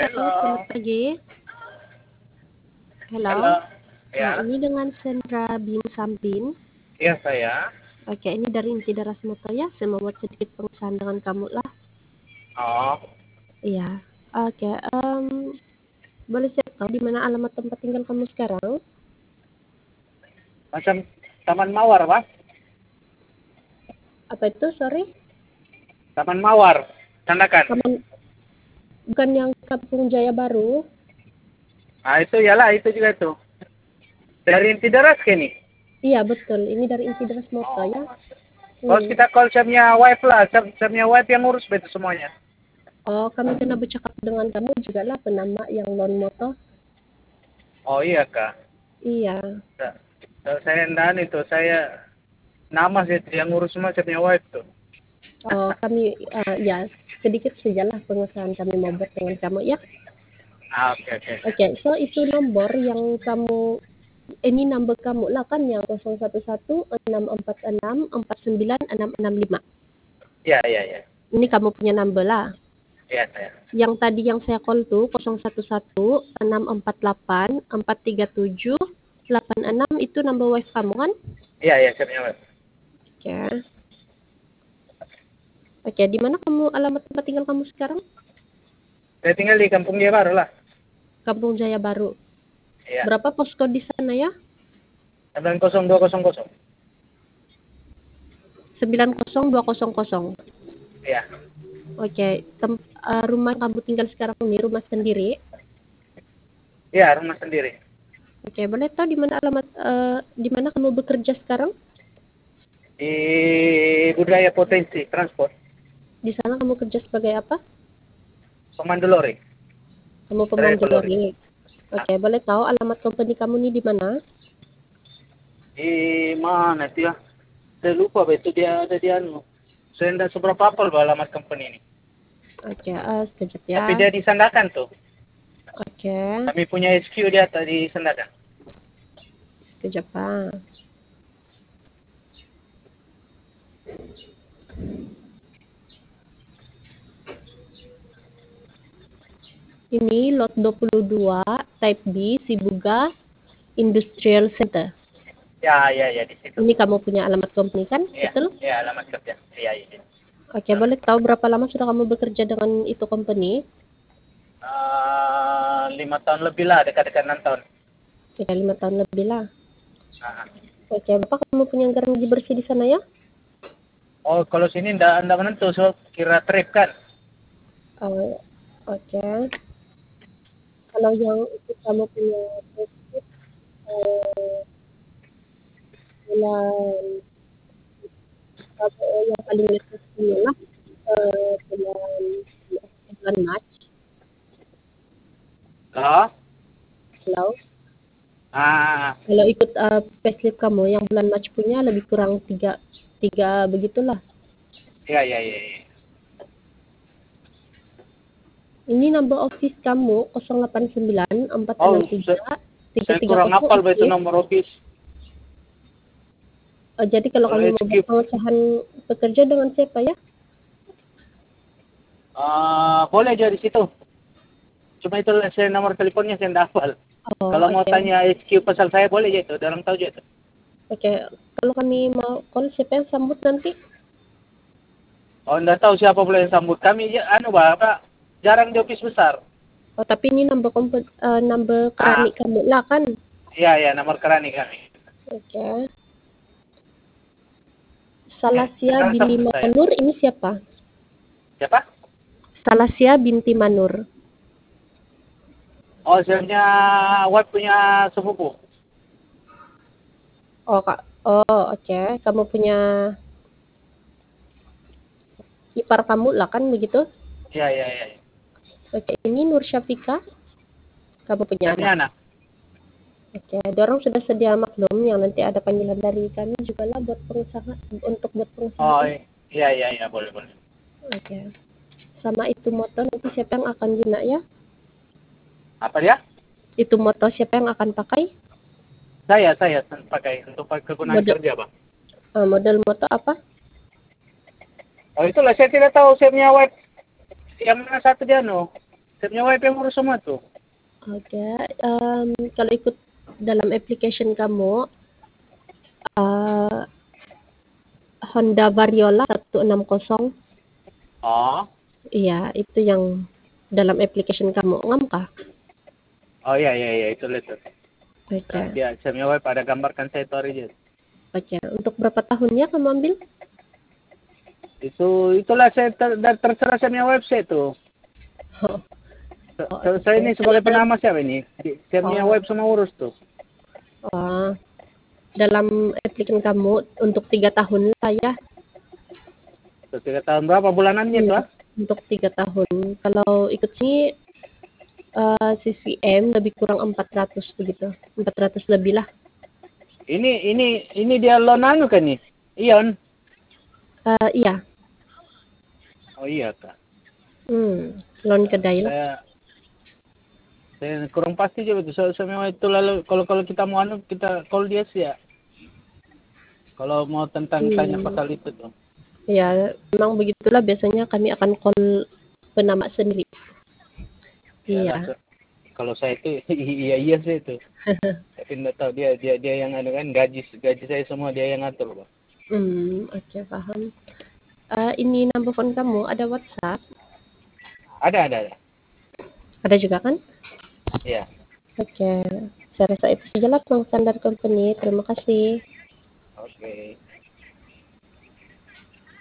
Halo, selamat Halo, pagi. Halo. halo. Ya, Ini dengan Sandra bin Sambin. iya saya. Oke, ini dari Inti Daras Moto ya. Saya mau buat sedikit pengesahan dengan kamu lah. Oh, Iya. Oke, boleh saya tahu di mana alamat tempat tinggal kamu sekarang? macam Taman Mawar, Pak. Apa itu? Sorry. Taman Mawar, Sandakan. Kamu bukan yang Kampung Jaya Baru? Nah, itu iyalah, itu juga itu. Dari Inti Daras ke nih. Iya, betul. Ini dari Inti Daras Moto ya. Bos Hmm. kita call siapnya wife lah, siapnya wife yang ngurus betul semuanya. Oh, kami pernah bercakap dengan kamu juga lah penama yang non moto. Oh iya, Kak. Iya. Saya endan itu, saya nama sih yang ngurus semua siapnya wife tuh. Oh, kami ya sedikit sajalah pengesahan kami mau buat dengan kamu ya. Ah, oke, oke. Oke, so itu nomor yang kamu, ini number kamu lah kan yang 011 646 49 665. Iya, iya, iya. Ini kamu punya number lah. Iya, saya. Yang tadi yang saya call tuh 011 648 437 86 itu number wife kamu kan? Iya, iya, siapnya wife. Oke. Oke, di mana kamu alamat tempat tinggal kamu sekarang? Saya tinggal di Kampung Jaya Baru lah. Kampung Jaya Baru. Iya. Berapa postcode di sana ya? 90200. 90200. Iya. Oke, rumah kamu tinggal sekarang ini rumah sendiri. Iya, rumah sendiri. Oke, boleh tahu di mana alamat di mana kamu bekerja sekarang? Di Budaya Potensi Transport, Di sana kamu kerja sebagai apa? Pemandu Lori. Kamu pemandu Driver lori. lori. Oke, boleh tahu alamat company kamu ini di mana? Di mana itu ya? Saya lupa, itu dia ada di anu. Saya tidak seberapa hafal alamat company ini. Oke, sekejap ya. Tapi dia di Sandakan tuh. Oke, Kami punya HQ di atas di Sandakan. sekejap Pak. Ini lot 22, type B, Sibuga Industrial Center. Ya, ya, ya, di situ. Ini kamu punya alamat company kan? Iya, Betul? ya, alamat kerja. Iya, iya. Oke, boleh tahu berapa lama sudah kamu bekerja dengan itu company? 5 tahun lebih lah, dekat-dekat 6 tahun. Sudah 5 tahun lebih lah. Nah. Oke, Bapak kamu punya anggaran gaji bersih di sana ya? Oh, kalau sini ndak menentu, so kira trip kan? Oh, oke. Kalau yang itu kamu punya profit bulan yang paling latest lah bulan Mac. Oh, Kalau ah, kalau ikut payslip kamu yang bulan Mac punya lebih kurang tiga begitulah. iya, iya, iya. Ya. Ini number office kamu 089 Oh, 463 saya kurang hafal itu 330. nomor office. Jadi kalau Kalau kamu mau HQ, buat pengesahan pekerja dengan siapa ya? boleh aja di situ. Cuma itu saya nomor teleponnya saya tidak hafal. Oh, Kalau mau oke. tanya HQ pasal saya boleh aja itu, orang tahu aja itu. Oke, kalau kami mau call siapa yang sambut nanti? Oh, tidak tahu siapa boleh yang sambut kami. Ya, Pak, jarang di office besar. Oh, tapi ini number keramik kamu lah kan? Iya, ya, nomor kerani kami. Oke. Salasia binti Manur ini siapa? Siapa? Salasia binti Manur. Oh, saya punya wife punya sepupu. Oh, Kak. Oh, oke. Kamu punya ipar kamu lah kan begitu? Iya, iya, iya. Oke, ini Nur Syafika. Kamu punya Saya punya anak. anak. Oke, dorong sudah sedia maklum yang nanti ada panggilan dari kami juga lah buat pengusaha untuk buat pengusaha. Oh, iya, iya, iya, boleh, boleh. Oke. Sama itu motor nanti siapa yang akan guna ya? Apa dia? Itu motor siapa yang akan pakai? Saya pakai untuk kegunaan kerja, Bang. Model motor apa? Oh, itulah saya tidak tahu saya punya wife yang mana satu dia, no. Saya punya wife yang urus semua tuh. Oke, kalau ikut dalam application kamu, Honda Variola 160, Oh. iya itu yang dalam application kamu, ngam kah? Oh iya, itu lihat tuh. Oke, Dia, saya punya wife ada gambarkan saya itu hari aja. oke. Untuk berapa tahunnya kamu ambil? Itulah terserah saya punya website tuh. Saya Oke. ini sebagai pengamat siapa ini? Saya punya Oh, web semua urus tuh. oh, dalam application kamu untuk 3 tahun lah ya. 3 tahun berapa bulanannya tuh? Untuk 3 tahun. Kalau ikut sini CCM lebih kurang 400 begitu, 400 lebih lah. Ini dia loan anu kan nih? Ion. Iya, Oh iya kak. loan kedai lah. Saya kurang pasti juga tuh. Saya memang itu lalu kalau kita mau anu kita call dia sih ya. Kalau mau tanya pasal itu tuh. Ya, memang begitulah biasanya kami akan call penama sendiri. Iya. Kalau saya itu iya sih itu. Tapi nggak tahu dia yang anu kan gaji saya semua dia yang ngatur Pak. Oke, paham. Ini number phone kamu ada WhatsApp? Ada. Ada juga kan? Iya. Oke, saya rasa itu sajalah tentang standar company. Terima kasih. Oke.